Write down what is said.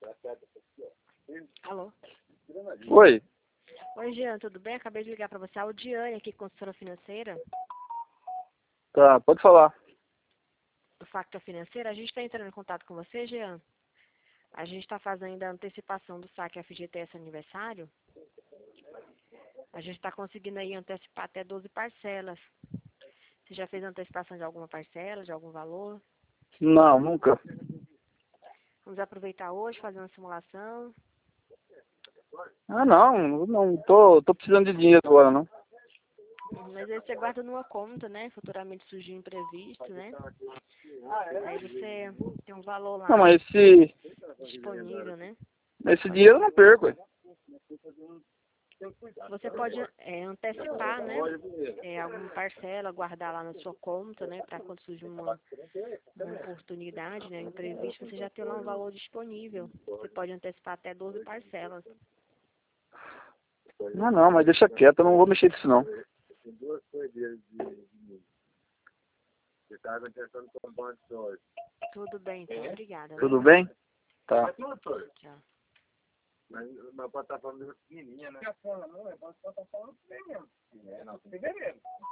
Alô? Oi. Oi, Jean, tudo bem? Acabei de ligar para você. A Audiane aqui, consultora financeira, Tá, pode falar. do Facta Financeira. A gente está entrando em contato com você, Jean. A gente está fazendo a antecipação do saque FGTS aniversário. A gente está conseguindo aí antecipar até 12 parcelas. Você já fez antecipação de alguma parcela, de algum valor? Não, nunca. Vamos aproveitar hoje, fazer uma simulação. Ah, não tô precisando de dinheiro agora, não. Mas aí você guarda numa conta, né? Futuramente surgir um imprevisto, né? Aí você tem um valor Não, lá mas disponível, né? esse dinheiro eu não perco, ué. Você pode antecipar, né? Alguma parcela, guardar lá na sua conta, né? Para quando surgir uma oportunidade, né? Um imprevisto, você já tem lá um valor disponível. Você pode antecipar até 12 parcelas. Não, mas deixa quieto, eu não vou mexer nisso, não. Tudo bem, então. Obrigada. Tudo bem? Tá. Tchau. Mas pode estar falando de pequenininha, né?